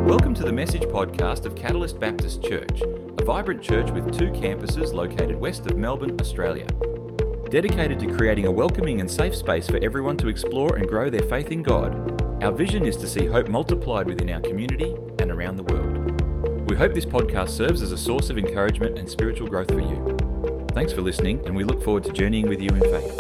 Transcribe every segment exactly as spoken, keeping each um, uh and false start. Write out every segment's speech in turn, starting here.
Welcome to the Message podcast of Catalyst Baptist Church, a vibrant church with two campuses located west of Melbourne, Australia. Dedicated to creating a welcoming and safe space for everyone to explore and grow their faith in God, our vision is to see hope multiplied within our community and around the world. We hope this podcast serves as a source of encouragement and spiritual growth for you. Thanks for listening, and we look forward to journeying with you in faith.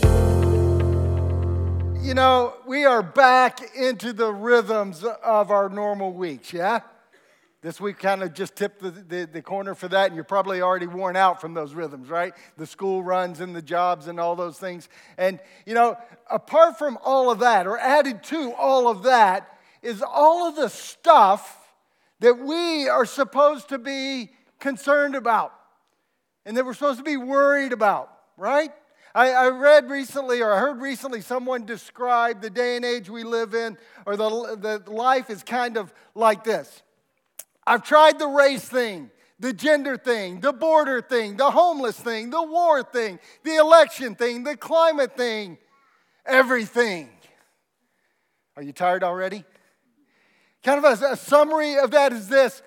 You know, we are back into the rhythms of our normal weeks, yeah? This week kind of just tipped the, the, the corner for that, and you're probably already worn out from those rhythms, right? The school runs and the jobs and all those things. And, you know, apart from all of that, or added to all of that, is all of the stuff that we are supposed to be concerned about and that we're supposed to be worried about, right? I, I read recently, or I heard recently, someone describe the day and age we live in, or the, the life is kind of like this. I've tried the race thing, the gender thing, the border thing, the homeless thing, the war thing, the election thing, the climate thing, everything. Are you tired already? Kind of a, a summary of that is this.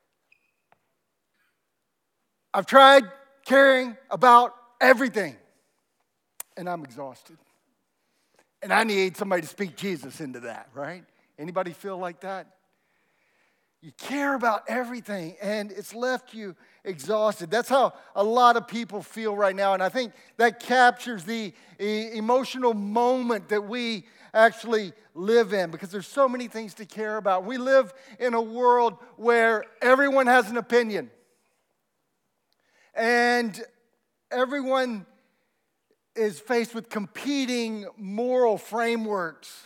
I've tried caring about everything, and I'm exhausted. And I need somebody to speak Jesus into that, right? Anybody feel like that? You care about everything, and it's left you exhausted. That's how a lot of people feel right now, and I think that captures the e- emotional moment that we actually live in, because there's so many things to care about. We live in a world where everyone has an opinion, and everyone is faced with competing moral frameworks.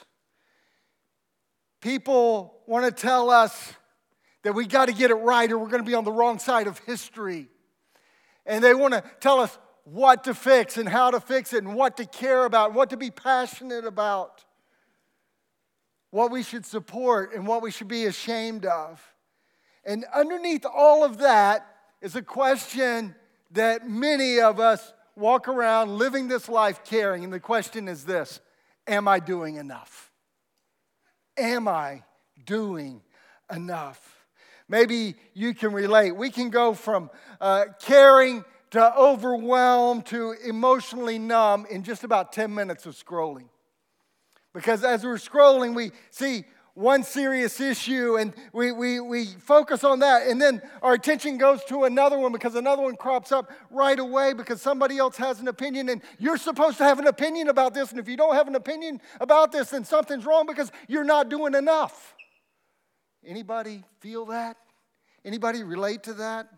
People want to tell us that we got to get it right or we're going to be on the wrong side of history. And they want to tell us what to fix and how to fix it and what to care about, what to be passionate about, what we should support and what we should be ashamed of. And underneath all of that is a question that many of us walk around living this life carrying. And the question is this: am I doing enough? Am I doing enough? Maybe you can relate. We can go from uh, caring to overwhelmed to emotionally numb in just about ten minutes of scrolling. Because as we're scrolling, we see one serious issue and we, we, we focus on that, and then our attention goes to another one because another one crops up right away because somebody else has an opinion, and you're supposed to have an opinion about this, and if you don't have an opinion about this, then something's wrong because you're not doing enough. Anybody feel that? Anybody relate to that?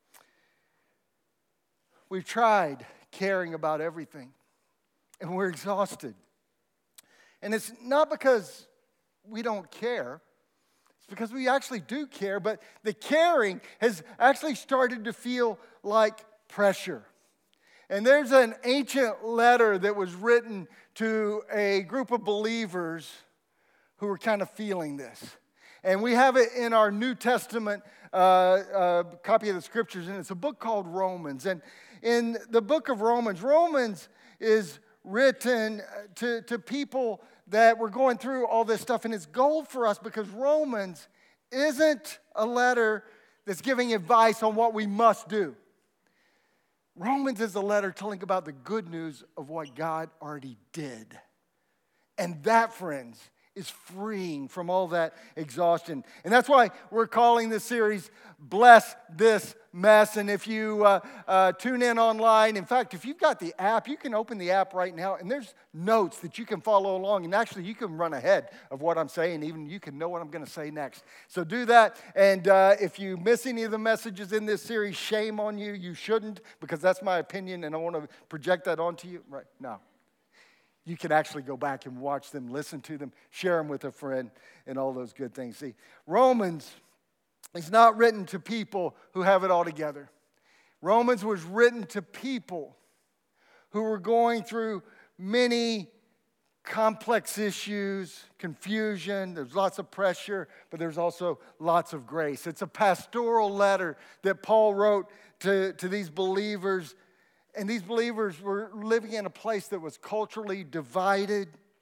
We've tried caring about everything, and we're exhausted. And it's not because we don't care. It's because we actually do care, but the caring has actually started to feel like pressure. And there's an ancient letter that was written to a group of believers who were kind of feeling this. And we have it in our New Testament uh, uh, copy of the Scriptures, and it's a book called Romans. And in the book of Romans, Romans is written to, to people that were going through all this stuff, and it's gold for us because Romans isn't a letter that's giving advice on what we must do. Romans is a letter telling about the good news of what God already did. And that, friends, is freeing from all that exhaustion. And that's why we're calling this series Bless This Mess. And if you uh, uh, tune in online, in fact, if you've got the app, you can open the app right now, and there's notes that you can follow along. And actually, you can run ahead of what I'm saying. Even you can know what I'm going to say next. So do that. And uh, if you miss any of the messages in this series, shame on you. You shouldn't, because that's my opinion, and I want to project that onto you. Right? No. You can actually go back and watch them, listen to them, share them with a friend, and all those good things. See, Romans is not written to people who have it all together. Romans was written to people who were going through many complex issues, confusion. There's lots of pressure, but there's also lots of grace. It's a pastoral letter that Paul wrote to, to these believers. And these believers were living in a place that was culturally divided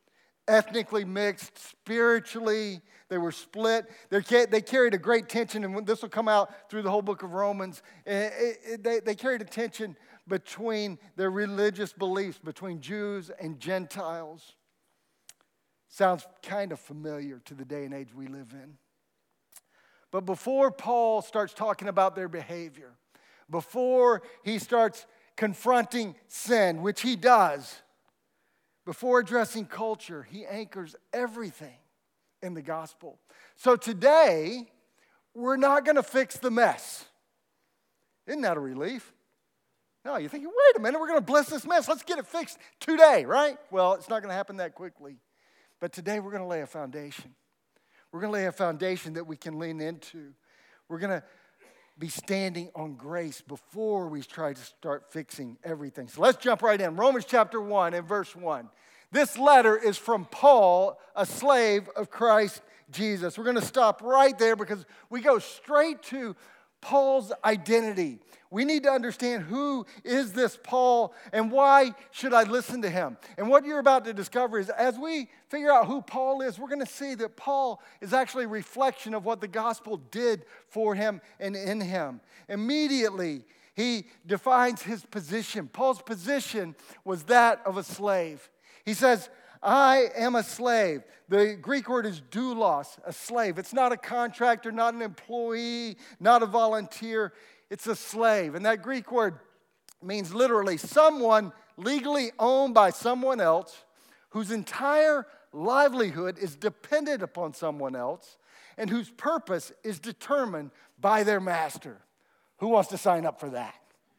ethnically mixed, spiritually, they were split. They they carried a great tension, and this will come out through the whole book of Romans. It, it, they, they carried a tension between their religious beliefs, between Jews and Gentiles. Sounds kind of familiar to the day and age we live in. But before Paul starts talking about their behavior, before he starts confronting sin, which he does, before addressing culture, he anchors everything in the gospel. So today, we're not going to fix the mess. Isn't that a relief? No, you're thinking, wait a minute, we're going to bless this mess. Let's get it fixed today, right? Well, it's not going to happen that quickly. But today, we're going to lay a foundation. We're going to lay a foundation that we can lean into. We're going to be standing on grace before we try to start fixing everything. So let's jump right in. Romans chapter one and verse one. This letter is from Paul, a slave of Christ Jesus. We're going to stop right there because we go straight to Paul's identity. We need to understand who is this Paul and why should I listen to him? And what you're about to discover is as we figure out who Paul is, we're going to see that Paul is actually a reflection of what the gospel did for him and in him. Immediately, he defines his position. Paul's position was that of a slave. He says, I am a slave. The Greek word is doulos, a slave. It's not a contractor, not an employee, not a volunteer. It's a slave. And that Greek word means literally someone legally owned by someone else whose entire livelihood is dependent upon someone else and whose purpose is determined by their master. Who wants to sign up for that?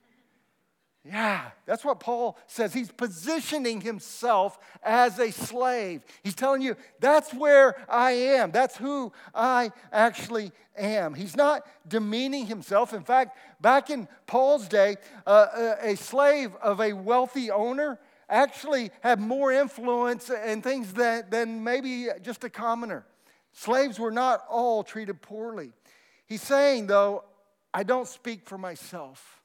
Yeah, that's what Paul says. He's positioning himself as a slave. He's telling you, that's where I am. That's who I actually am. He's not demeaning himself. In fact, back in Paul's day, uh, a slave of a wealthy owner actually had more influence and things than, than maybe just a commoner. Slaves were not all treated poorly. He's saying, though, I don't speak for myself.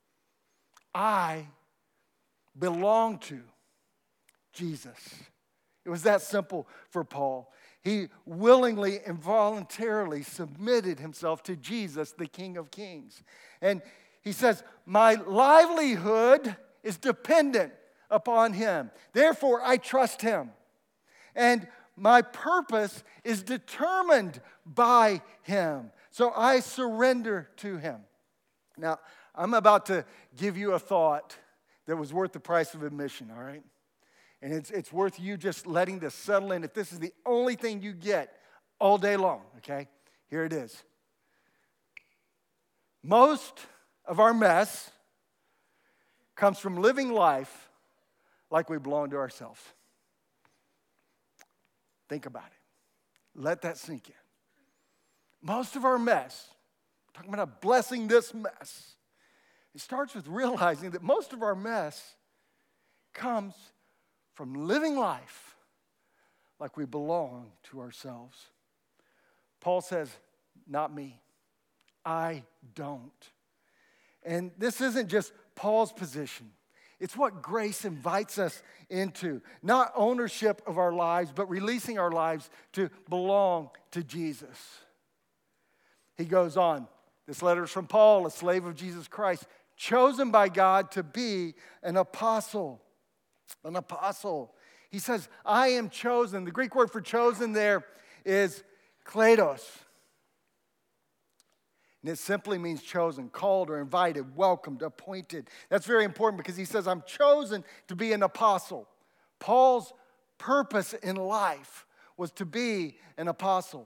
I belong to Jesus. It was that simple for Paul. He willingly and voluntarily submitted himself to Jesus, the King of Kings. And he says, my livelihood is dependent upon him. Therefore, I trust him. And my purpose is determined by him. So I surrender to him. Now, I'm about to give you a thought that was worth the price of admission, all right? And it's, it's worth you just letting this settle in. If this is the only thing you get all day long, okay? Here it is. Most of our mess comes from living life like we belong to ourselves. Think about it. Let that sink in. Most of our mess, talking about blessing this mess, it starts with realizing that most of our mess comes from living life like we belong to ourselves. Paul says, not me. I don't. And this isn't just Paul's position. It's what grace invites us into. Not ownership of our lives, but releasing our lives to belong to Jesus. He goes on. This letter is from Paul, a slave of Jesus Christ, chosen by God to be an apostle. An apostle. He says, I am chosen. The Greek word for chosen there is kledos. And it simply means chosen, called or invited, welcomed, appointed. That's very important because he says, I'm chosen to be an apostle. Paul's purpose in life was to be an apostle.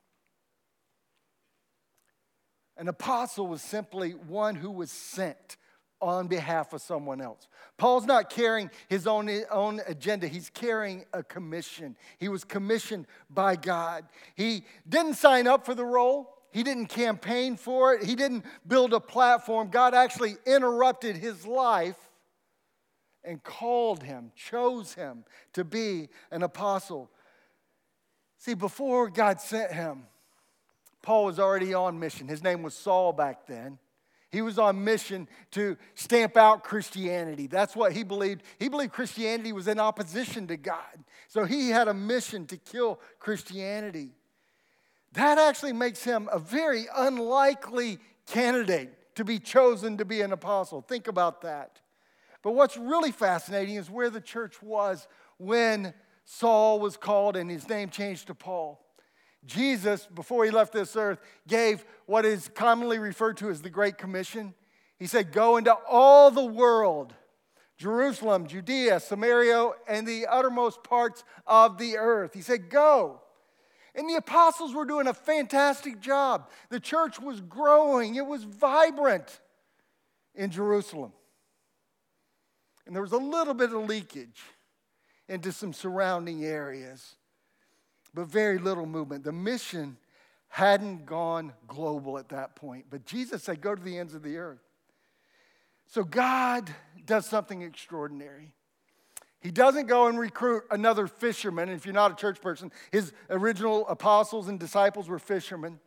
An apostle was simply one who was sent on behalf of someone else. Paul's not carrying his own, own agenda. He's carrying a commission. He was commissioned by God. He didn't sign up for the role. He didn't campaign for it. He didn't build a platform. God actually interrupted his life and called him, chose him to be an apostle. See, before God sent him, Paul was already on mission. His name was Saul back then. He was on mission to stamp out Christianity. That's what he believed. He believed Christianity was in opposition to God. So he had a mission to kill Christianity. That actually makes him a very unlikely candidate to be chosen to be an apostle. Think about that. But what's really fascinating is where the church was when Saul was called and his name changed to Paul. Jesus, before he left this earth, gave what is commonly referred to as the Great Commission. He said, go into all the world, Jerusalem, Judea, Samaria, and the uttermost parts of the earth. He said, go. And the apostles were doing a fantastic job. The church was growing. It was vibrant in Jerusalem. And there was a little bit of leakage into some surrounding areas, but very little movement. The mission hadn't gone global at that point. But Jesus said, go to the ends of the earth. So God does something extraordinary. He doesn't go and recruit another fisherman. And if you're not a church person, his original apostles and disciples were fishermen.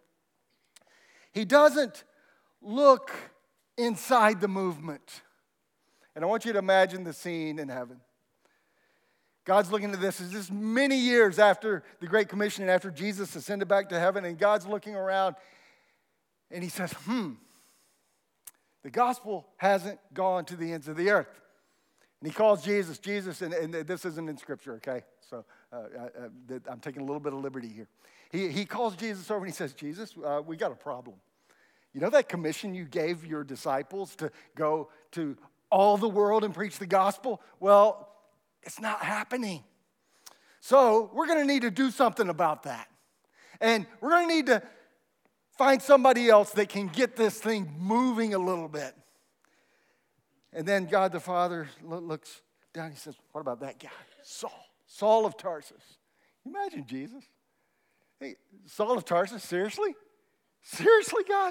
He doesn't look inside the movement. And I want you to imagine the scene in heaven. God's looking at this. It's just many years after the Great Commission and after Jesus ascended back to heaven. And God's looking around and he says, hmm, the gospel hasn't gone to the ends of the earth. And he calls Jesus, Jesus, and, and this isn't in Scripture, okay? So uh, uh, I'm taking a little bit of liberty here. He, he calls Jesus over and he says, Jesus, uh, we got a problem. You know that commission you gave your disciples to go to all the world and preach the gospel? Well, it's not happening. So we're going to need to do something about that. And we're going to need to find somebody else that can get this thing moving a little bit. And then God the Father looks down and he says, what about that guy? Saul. Saul of Tarsus. Imagine Jesus. Hey, Saul of Tarsus, seriously? Seriously, God?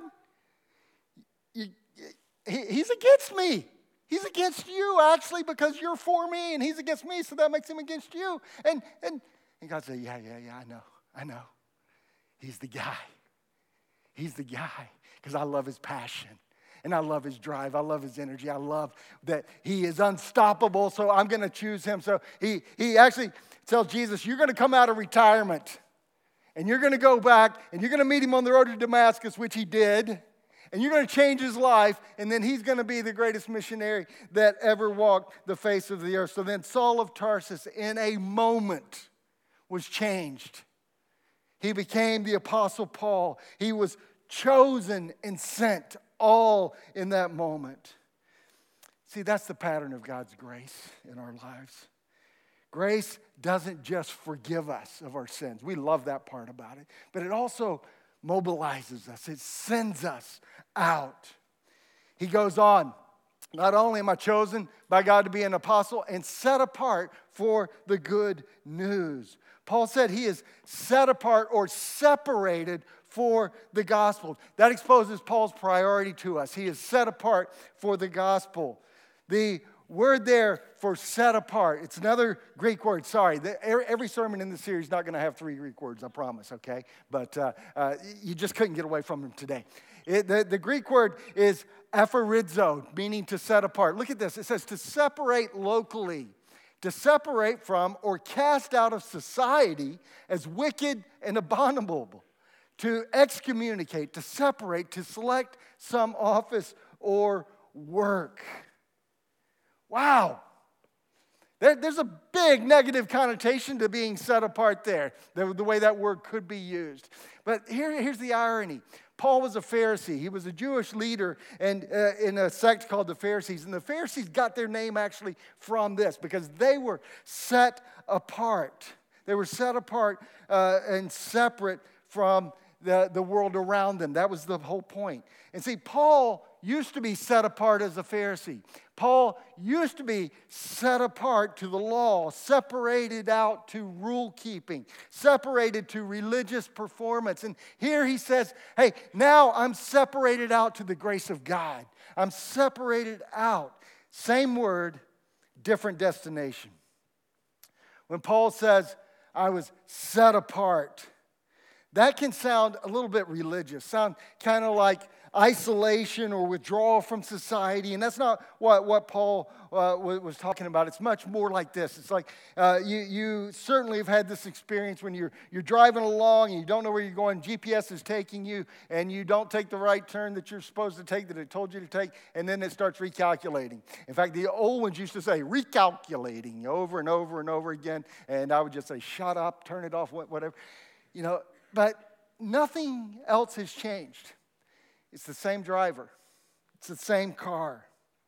You, he, he's against me. He's against you, actually, because you're for me, and he's against me, so that makes him against you. And, and, and God said, yeah, yeah, yeah, I know, I know. He's the guy. He's the guy, because I love his passion. And I love his drive. I love his energy. I love that he is unstoppable, so I'm going to choose him. So he, he actually tells Jesus, you're going to come out of retirement, and you're going to go back, and you're going to meet him on the road to Damascus, which he did, and you're going to change his life, and then he's going to be the greatest missionary that ever walked the face of the earth. So then Saul of Tarsus, in a moment, was changed. He became the Apostle Paul. He was chosen and sent, all in that moment. See, that's the pattern of God's grace in our lives. Grace doesn't just forgive us of our sins. We love that part about it. But it also mobilizes us. It sends us out. He goes on. Not only am I chosen by God to be an apostle and set apart for the good news. Paul said he is set apart or separated for the gospel. That exposes Paul's priority to us. He is set apart for the gospel. The word there for set apart, it's another Greek word. Sorry, the, every sermon in the series is not going to have three Greek words, I promise, okay? But uh, uh, you just couldn't get away from them today. It, the, the Greek word is aphorizo, meaning to set apart. Look at this. It says to separate locally, to separate from or cast out of society as wicked and abominable. To excommunicate, to separate, to select some office or work. Wow. There, there's a big negative connotation to being set apart there, the, the way that word could be used. But here, here's the irony. Paul was a Pharisee. He was a Jewish leader and uh, in a sect called the Pharisees. And the Pharisees got their name actually from this because they were set apart. They were set apart uh, and separate from The, the world around them. That was the whole point. And see, Paul used to be set apart as a Pharisee. Paul used to be set apart to the law, separated out to rule keeping, separated to religious performance. And here he says, hey, now I'm separated out to the grace of God. I'm separated out. Same word, different destination. When Paul says, I was set apart, That can sound a little bit religious, sound kind of like isolation or withdrawal from society. And that's not what, what Paul uh, was talking about. It's much more like this. It's like uh, you, you certainly have had this experience when you're, you're driving along and you don't know where you're going. G P S is taking you and you don't take the right turn that you're supposed to take, that it told you to take, and then it starts recalculating. In fact, the old ones used to say recalculating over and over and over again. And I would just say, shut up, turn it off, whatever. You know, but nothing else has changed. It's the same driver. It's the same car.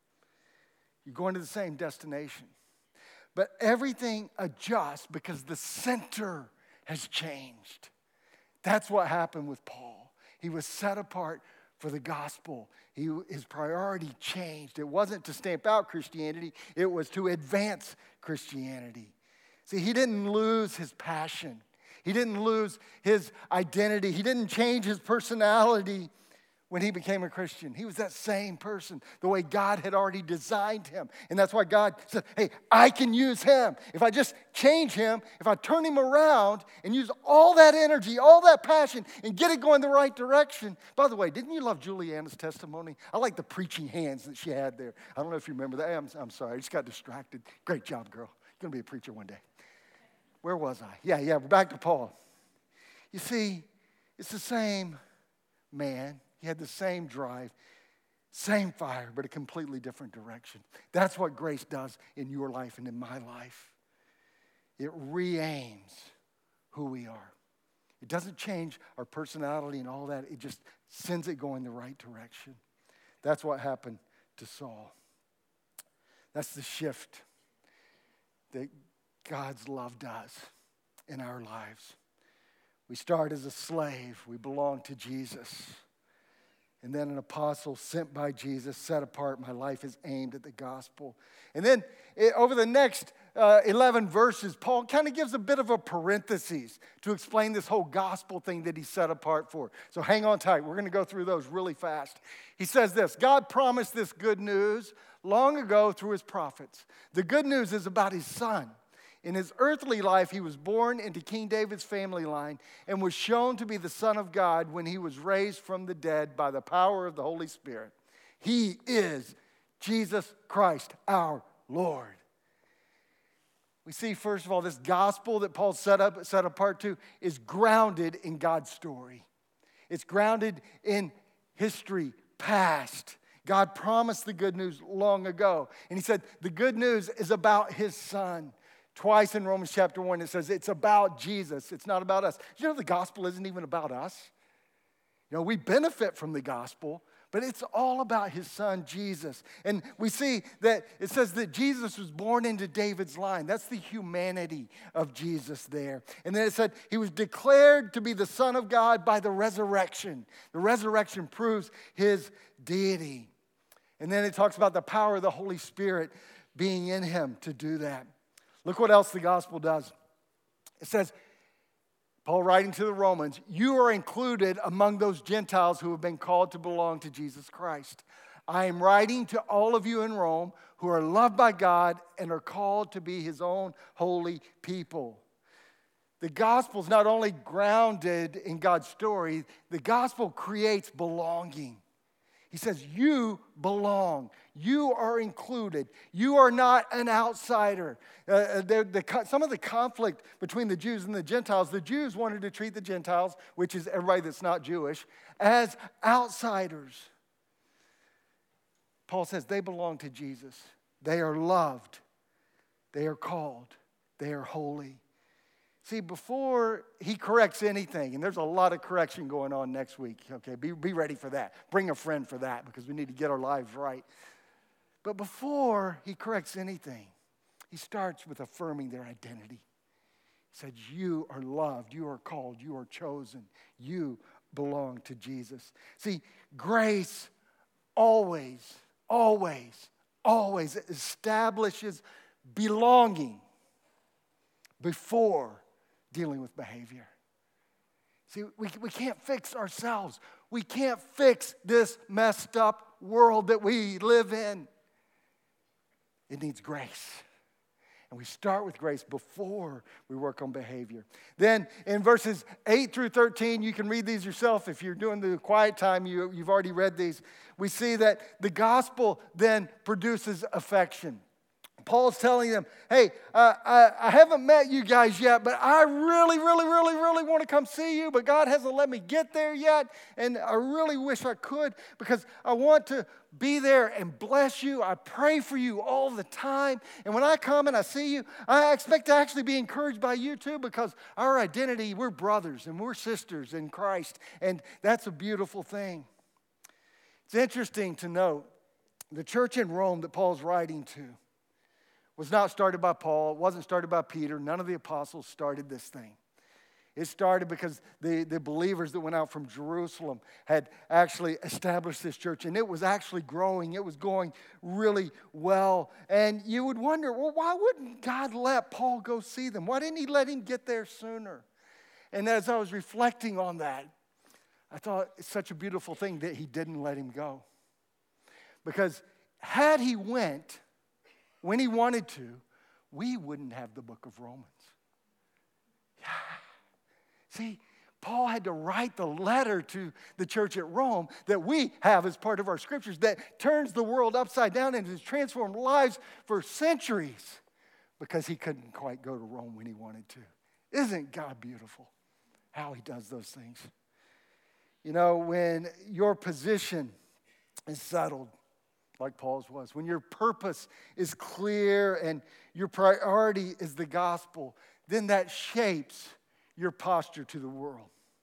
You're going to the same destination. But everything adjusts because the center has changed. That's what happened with Paul. He was set apart for the gospel. He, his priority changed. It wasn't to stamp out Christianity. It was to advance Christianity. See, he didn't lose his passion. He didn't lose his identity. He didn't change his personality when he became a Christian. He was that same person, the way God had already designed him. And that's why God said, hey, I can use him. If I just change him, if I turn him around and use all that energy, all that passion, and get it going the right direction. By the way, didn't you love Juliana's testimony? I like the preaching hands that she had there. I don't know if you remember that. I'm, I'm sorry, I just got distracted. Great job, girl. You're going to be a preacher one day. Where was I? Yeah, yeah, we're back to Paul. You see, it's the same man. He had the same drive, same fire, but a completely different direction. That's what grace does in your life and in my life. It re-aims who we are. It doesn't change our personality and all that. It just sends it going the right direction. That's what happened to Saul. That's the shift that God's love does in our lives. We start as a slave. We belong to Jesus. And then an apostle sent by Jesus, set apart. My life is aimed at the gospel. And then it, over the next uh, eleven verses, Paul kind of gives a bit of a parenthesis to explain this whole gospel thing that he's set apart for. So hang on tight. We're going to go through those really fast. He says this, God promised this good news long ago through his prophets. The good news is about his son. In his earthly life, he was born into King David's family line and was shown to be the Son of God when he was raised from the dead by the power of the Holy Spirit. He is Jesus Christ, our Lord. We see, first of all, this gospel that Paul set up, set apart to is grounded in God's story. It's grounded in history, past. God promised the good news long ago. And he said the good news is about his son. Twice in Romans chapter one, it says it's about Jesus. It's not about us. You know, the gospel isn't even about us. You know, we benefit from the gospel, but it's all about his son, Jesus. And we see that it says that Jesus was born into David's line. That's the humanity of Jesus there. And then it said he was declared to be the Son of God by the resurrection. The resurrection proves his deity. And then it talks about the power of the Holy Spirit being in him to do that. Look what else the gospel does. It says, Paul writing to the Romans, you are included among those Gentiles who have been called to belong to Jesus Christ. I am writing to all of you in Rome who are loved by God and are called to be his own holy people. The gospel is not only grounded in God's story, the gospel creates belonging. He says, you belong. You are included. You are not an outsider. Uh, the, the, some of the conflict between the Jews and the Gentiles, the Jews wanted to treat the Gentiles, which is everybody that's not Jewish, as outsiders. Paul says they belong to Jesus. They are loved. They are called. They are holy. See, before he corrects anything, and there's a lot of correction going on next week, okay, be, be ready for that. Bring a friend for that because we need to get our lives right. But before he corrects anything, he starts with affirming their identity. He said, you are loved, you are called, you are chosen, you belong to Jesus. See, grace always, always, always establishes belonging before dealing with behavior. See, we, we can't fix ourselves. We can't fix this messed up world that we live in. It needs grace. And we start with grace before we work on behavior. Then in verses eight through thirteen, you can read these yourself. If you're doing the quiet time, you, you've already read these. We see that the gospel then produces affection. Paul's telling them, hey, uh, I, I haven't met you guys yet, but I really, really, really, really want to come see you, but God hasn't let me get there yet, and I really wish I could because I want to be there and bless you. I pray for you all the time, and when I come and I see you, I expect to actually be encouraged by you too because our identity, we're brothers and we're sisters in Christ, and that's a beautiful thing. It's interesting to note the church in Rome that Paul's writing to was not started by Paul. It wasn't started by Peter. None of the apostles started this thing. It started because the, the believers that went out from Jerusalem had actually established this church, and it was actually growing. It was going really well. And you would wonder, well, why wouldn't God let Paul go see them? Why didn't he let him get there sooner? And as I was reflecting on that, I thought it's such a beautiful thing that he didn't let him go. Because had he went when he wanted to, we wouldn't have the book of Romans. Yeah. See, Paul had to write the letter to the church at Rome that we have as part of our scriptures that turns the world upside down and has transformed lives for centuries because he couldn't quite go to Rome when he wanted to. Isn't God beautiful how he does those things? You know, when your position is settled, like Paul's was, when your purpose is clear and your priority is the gospel, then that shapes your posture to the world.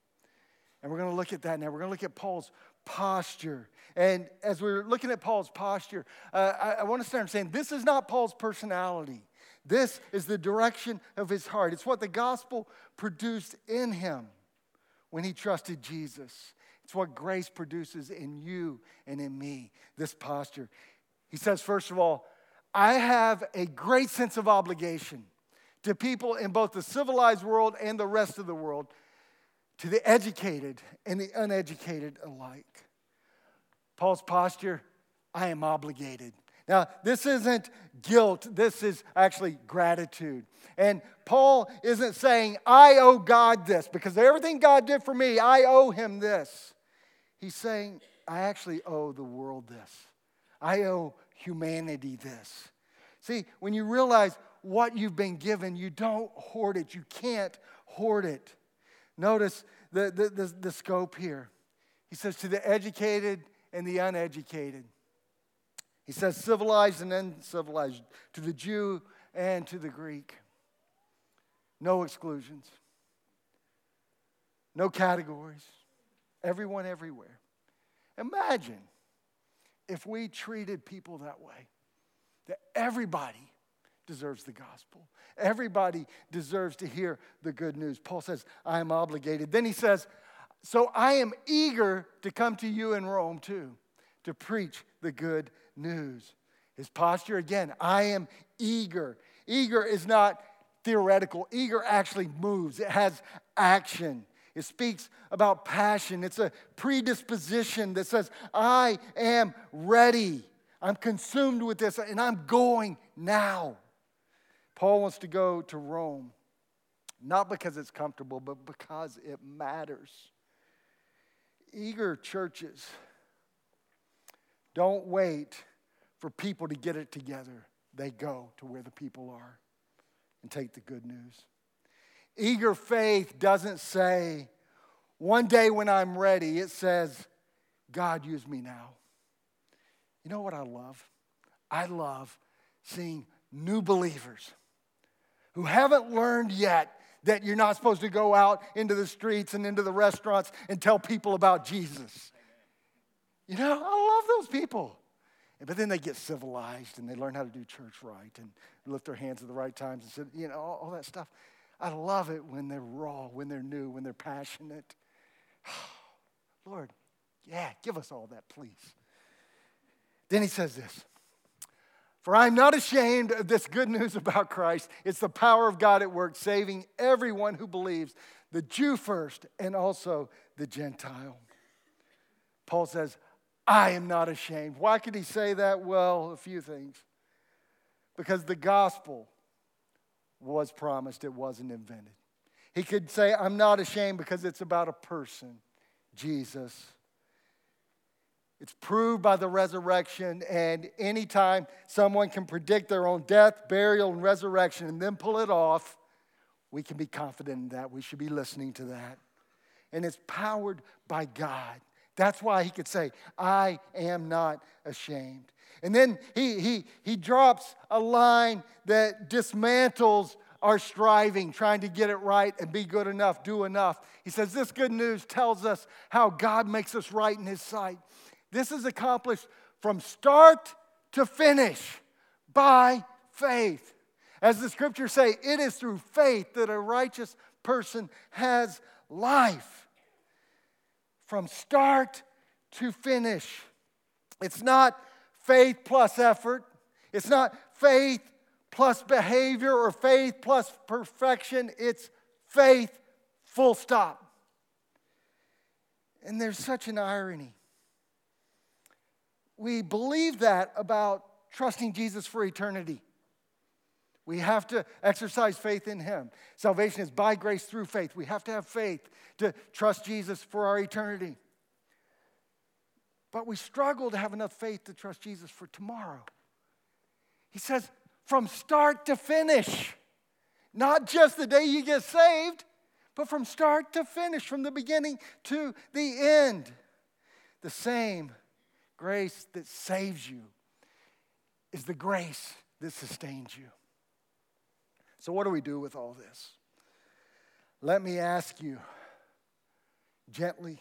And we're going to look at that now. We're going to look at Paul's posture. And as we're looking at Paul's posture, uh, I, I want to start saying this is not Paul's personality. This is the direction of his heart. It's what the gospel produced in him when he trusted Jesus. It's what grace produces in you and in me, this posture. He says, first of all, I have a great sense of obligation to people in both the civilized world and the rest of the world, to the educated and the uneducated alike. Paul's posture, I am obligated. Now, this isn't guilt. This is actually gratitude. And Paul isn't saying, I owe God this, because everything God did for me, I owe him this. He's saying, I actually owe the world this. I owe humanity this. See, when you realize what you've been given, you don't hoard it. You can't hoard it. Notice the, the, the, the scope here. He says, to the educated and the uneducated. He says, civilized and uncivilized, to the Jew and to the Greek. No exclusions. No categories. Everyone, everywhere. Imagine if we treated people that way, that everybody deserves the gospel. Everybody deserves to hear the good news. Paul says, I am obligated. Then he says, so I am eager to come to you in Rome too, to preach the good news. His posture, again, I am eager. Eager is not theoretical. Eager actually moves. It has action. It speaks about passion. It's a predisposition that says, I am ready. I'm consumed with this, and I'm going now. Paul wants to go to Rome, not because it's comfortable, but because it matters. Eager churches don't wait for people to get it together. They go to where the people are and take the good news. Eager faith doesn't say, one day when I'm ready. It says, God, use me now. You know what I love? I love seeing new believers who haven't learned yet that you're not supposed to go out into the streets and into the restaurants and tell people about Jesus. You know, I love those people. But then they get civilized and they learn how to do church right and lift their hands at the right times and sit, you know, all, all that stuff. I love it when they're raw, when they're new, when they're passionate. Lord, yeah, give us all that, please. Then he says this, for I'm not ashamed of this good news about Christ. It's the power of God at work, saving everyone who believes, the Jew first and also the Gentile. Paul says, I am not ashamed. Why could he say that? Well, a few things. Because the gospel was promised, it wasn't invented. He could say, I'm not ashamed because it's about a person, Jesus. It's proved by the resurrection, and anytime someone can predict their own death, burial, and resurrection and then pull it off, we can be confident in that. We should be listening to that. And it's powered by God. That's why he could say, I am not ashamed. And then he, he, he drops a line that dismantles our striving, trying to get it right and be good enough, do enough. He says, this good news tells us how God makes us right in his sight. This is accomplished from start to finish by faith. As the scriptures say, it is through faith that a righteous person has life. From start to finish. It's not faith plus effort. It's not faith plus behavior or faith plus perfection. It's faith, full stop. And there's such an irony. We believe that about trusting Jesus for eternity. We have to exercise faith in him. Salvation is by grace through faith. We have to have faith to trust Jesus for our eternity. But we struggle to have enough faith to trust Jesus for tomorrow. He says, from start to finish. Not just the day you get saved, but from start to finish, from the beginning to the end. The same grace that saves you is the grace that sustains you. So what do we do with all this? Let me ask you gently,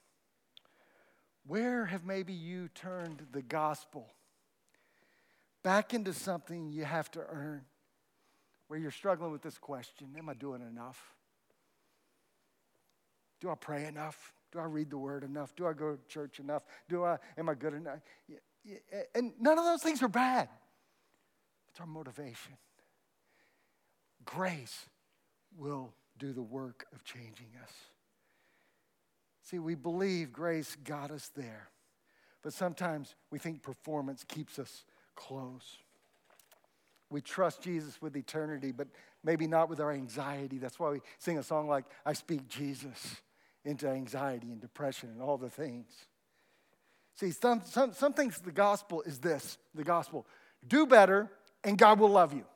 where have maybe you turned the gospel back into something you have to earn? Where you're struggling with this question, am I doing enough? Do I pray enough? Do I read the word enough? Do I go to church enough? Do I, am I good enough? And none of those things are bad. It's our motivation. Grace will do the work of changing us. See, we believe grace got us there, but sometimes we think performance keeps us close. We trust Jesus with eternity, but maybe not with our anxiety. That's why we sing a song like, I speak Jesus into anxiety and depression and all the things. See, some, some, some things the gospel is this, the gospel. Do better and God will love you.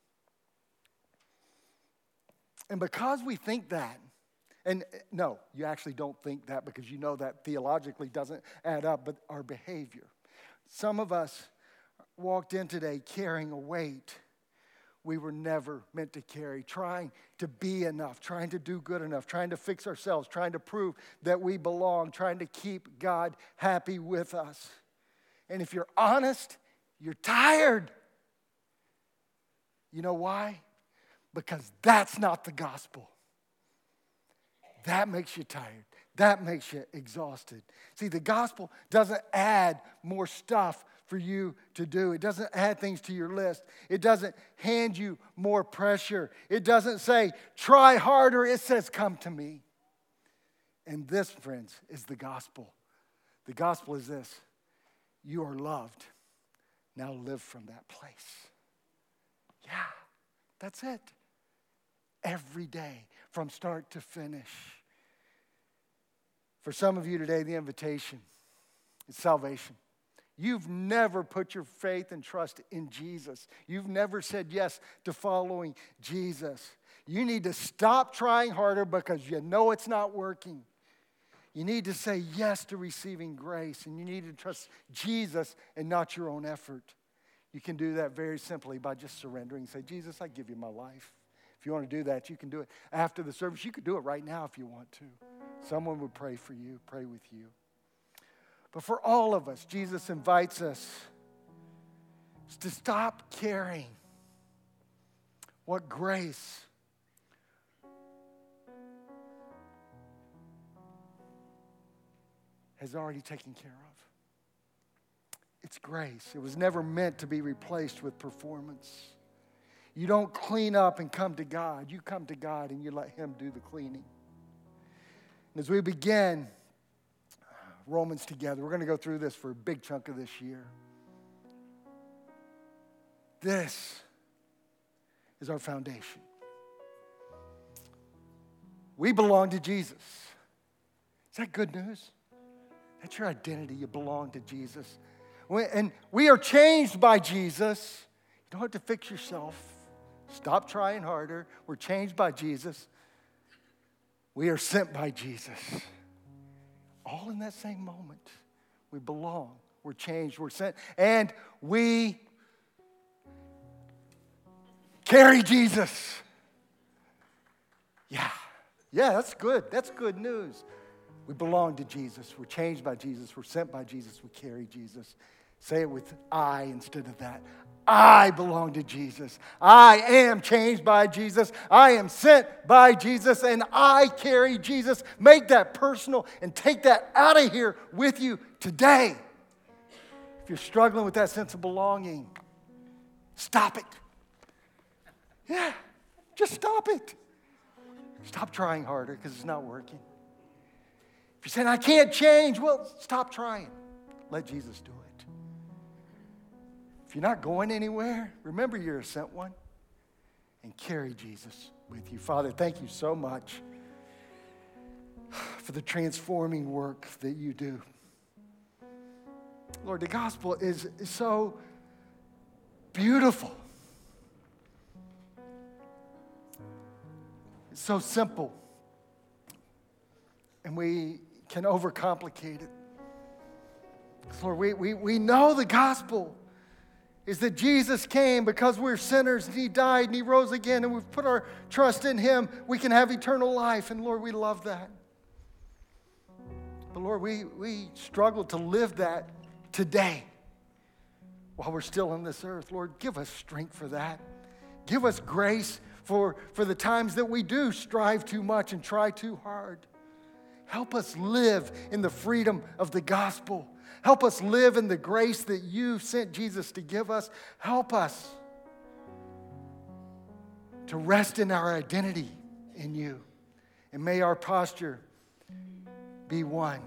And because we think that, and no, you actually don't think that because you know that theologically doesn't add up, but our behavior. Some of us walked in today carrying a weight we were never meant to carry, trying to be enough, trying to do good enough, trying to fix ourselves, trying to prove that we belong, trying to keep God happy with us. And if you're honest, you're tired. You know why? Because that's not the gospel. That makes you tired. That makes you exhausted. See, the gospel doesn't add more stuff for you to do. It doesn't add things to your list. It doesn't hand you more pressure. It doesn't say, try harder. It says, come to me. And this, friends, is the gospel. The gospel is this. You are loved. Now live from that place. Yeah, that's it. Every day, from start to finish. For some of you today, the invitation is salvation. You've never put your faith and trust in Jesus. You've never said yes to following Jesus. You need to stop trying harder because you know it's not working. You need to say yes to receiving grace, and you need to trust Jesus and not your own effort. You can do that very simply by just surrendering. Say, Jesus, I give you my life. If you want to do that, you can do it after the service. You could do it right now if you want to. Someone would pray for you, pray with you. But for all of us, Jesus invites us to stop caring what grace has already taken care of. It's grace. It was never meant to be replaced with performance. You don't clean up and come to God. You come to God and you let him do the cleaning. And as we begin Romans together, we're going to go through this for a big chunk of this year. This is our foundation. We belong to Jesus. Is that good news? That's your identity. You belong to Jesus. And we are changed by Jesus. You don't have to fix yourself. Stop trying harder. We're changed by Jesus. We are sent by Jesus. All in that same moment. We belong. We're changed. We're sent. And we carry Jesus. Yeah. Yeah, that's good. That's good news. We belong to Jesus. We're changed by Jesus. We're sent by Jesus. We carry Jesus. Say it with I instead of that. I belong to Jesus. I am changed by Jesus. I am sent by Jesus, and I carry Jesus. Make that personal and take that out of here with you today. If you're struggling with that sense of belonging, stop it. Yeah, just stop it. Stop trying harder because it's not working. If you're saying, I can't change, well, stop trying. Let Jesus do it. If you're not going anywhere, remember you're a sent one and carry Jesus with you. Father, thank you so much for the transforming work that you do. Lord, the gospel is, is so beautiful. It's so simple. And we can overcomplicate it. Lord, we, we, we know the gospel is that Jesus came because we're sinners and he died and he rose again and we've put our trust in him. We can have eternal life. And Lord, we love that. But Lord, we, we struggle to live that today while we're still on this earth. Lord, give us strength for that. Give us grace for, for the times that we do strive too much and try too hard. Help us live in the freedom of the gospel. Help us live in the grace that you sent Jesus to give us. Help us to rest in our identity in you. And may our posture be one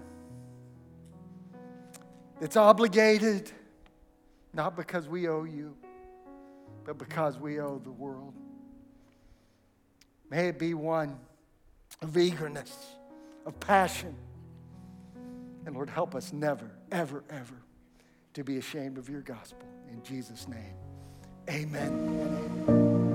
that's obligated, not because we owe you, but because we owe the world. May it be one of eagerness, of passion. And Lord, help us never, ever, ever to be ashamed of your gospel. In Jesus' name, amen and amen.